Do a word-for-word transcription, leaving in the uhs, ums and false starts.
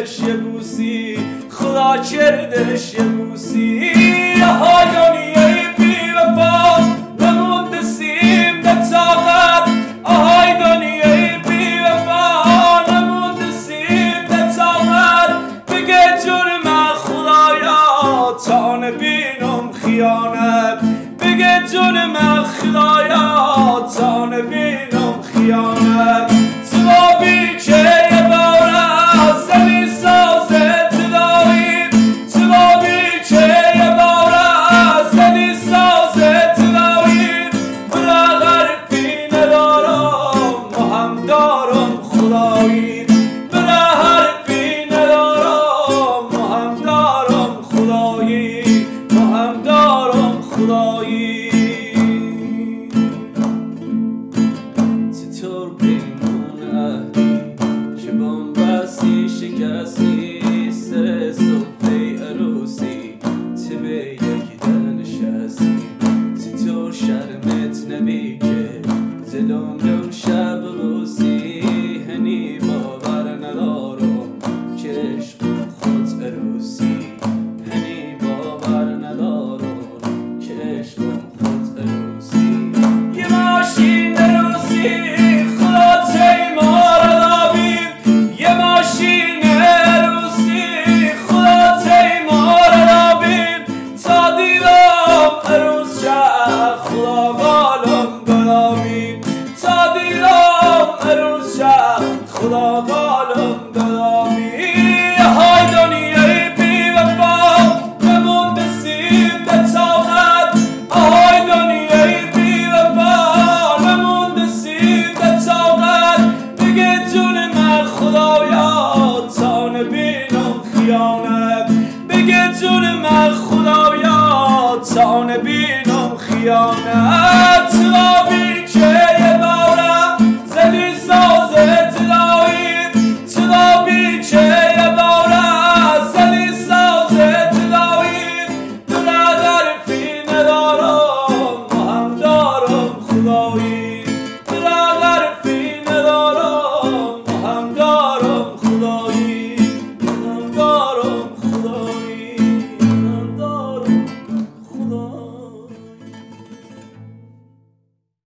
کردش یه بوسی، خدا کردش یه بوسی. های دنیای بی وفا نمونده سیم به طاقت، آهای دنیای بی وفا نمونده سیم به طاقت. بگه جرم خدایا تا نبینم خیانت، بگه جرم خدایا تا نبینم خیانت. سبابی که یه بار از زمین سازت داریم، سبابی که یه بار از زمین سازت داریم. برا حرفی ندارم ما هم دارم خدایی، برا حرفی ندارم ما هم دارم خدایی، ما هم دارم خدایی. چطور پیمان عهدی چه بامبستی شکستی، سر صفحه عروسی چه به یک در نشستی. چطور شرمت نبی که زلم رو شب روسی، هنی باور ندارم که عشق خود عروسی، هنی باور ندارم که عشق خود عروسی. یه ماشین عروسی خدا تیمار رابیم، یه ماشین عروسی خدا تیمار رابیم. تا دیدم عروس شه خدا بالم برامیم، تا دیدم عروس شه خدا بالم برامیم. های دنیای بی وفا نمونده سیم به طاقت، آهای دنیای بی وفا نمونده سیم به طاقت. بگه جون من خدایا تا نبینم خیانت، بگه جون من خدایا تا نبینم خیانت.